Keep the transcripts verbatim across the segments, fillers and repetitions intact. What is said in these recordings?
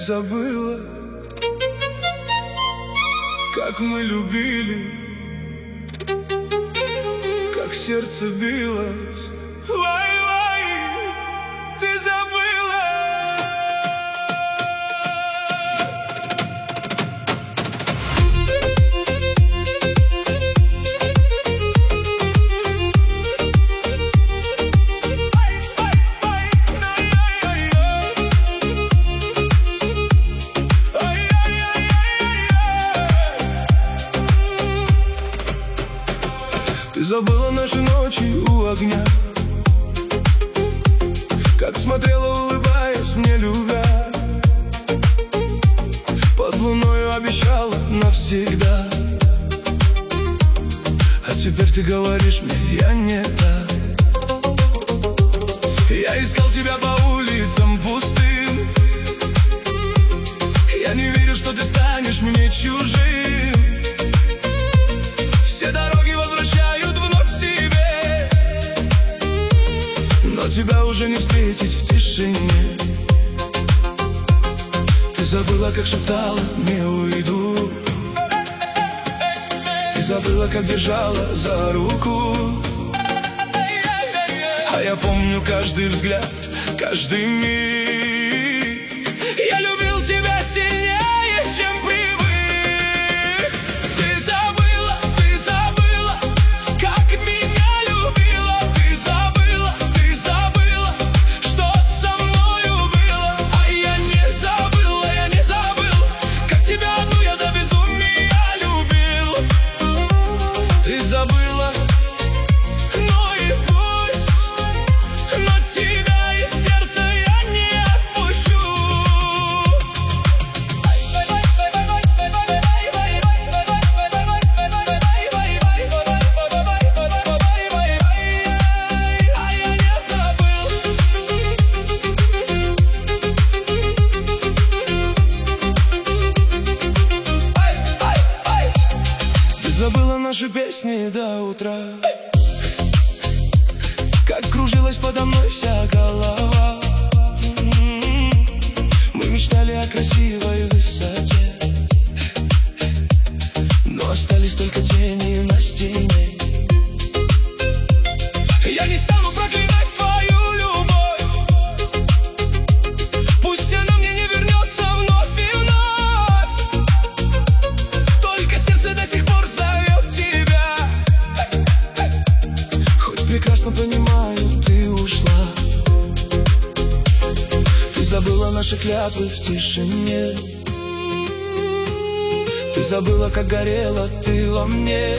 забыла, как мы любили, как сердце билось. Вай-вай, ты забыла. Ты забыла наши ночи у огня, как смотрела, улыбаясь, мне любя. Под луною обещала навсегда, а теперь ты говоришь мне, я не та. Я искал тебя по улицам пустым, я не верю, что ты станешь мне чужим. Все дороги возвращают вновь к тебе, но тебя уже не встретить в тишине. Ты забыла, как шептала, не уйду. Ты забыла, как держала за руку. А я помню каждый взгляд, каждый миг. Я любил тебя сильнее, чем привык. Ты забыла, ты забыла, как меня любила. Ты забыла, ты забыла, что со мною было. А я не забыла, я не забыл, как тебя одну я до безумия любил. Ты забыла, но и пусть, но тебя из сердца я не отпущу. А я не забыл. Ты забыла наши песни до утра, как кружилась подо мной вся голова. Мы мечтали о красивой высоте, но остались только тени на стене. Я не стану проклинать твою любовь, пусть она мне не вернется вновь и вновь. Только сердце до сих пор зовет тебя. Хоть прекрасно понимаю, ты ушла. Ты забыла наши клятвы в тишине. Ты забыла, как горела ты во мне.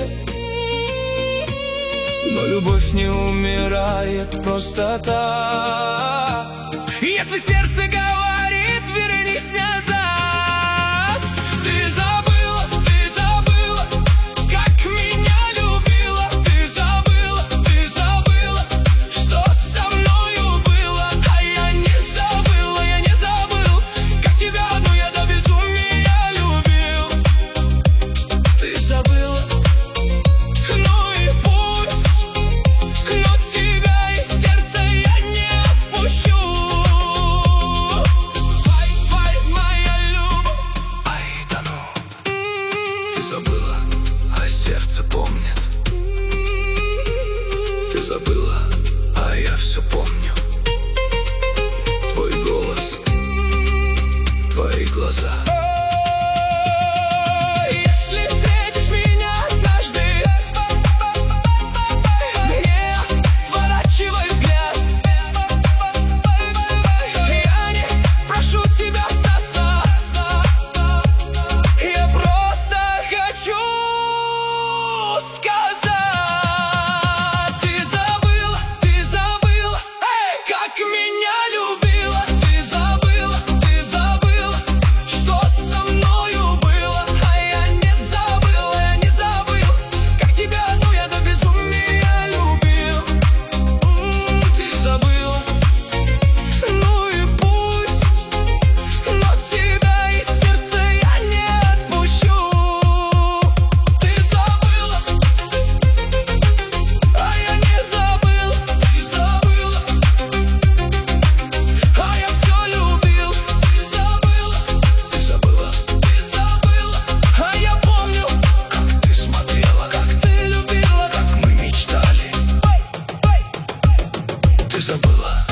Но любовь не умирает просто так. Если сердце говорит, вернись назад. Ты забыла, ты забыла, как меня любила. Ты забыла, ты забыла, что со мною было. А я не забыла, я не забыл, как тебя одну я до безумия любил. Ты забыла, ну и пусть, но тебя из сердца я не отпущу. Ай, моя любовь. Ай, да ну. Ты забыла, а сердце помнит. Ты забыла, а я все помню. Твой голос, твои глаза. Если встретишь меня однажды, не отворачивай взгляд. Я не прошу тебя остаться, я просто хочу сказать. Ты забыла, ты забыла, как меня любила. Ты забыла, ты забыла, что ты забыла.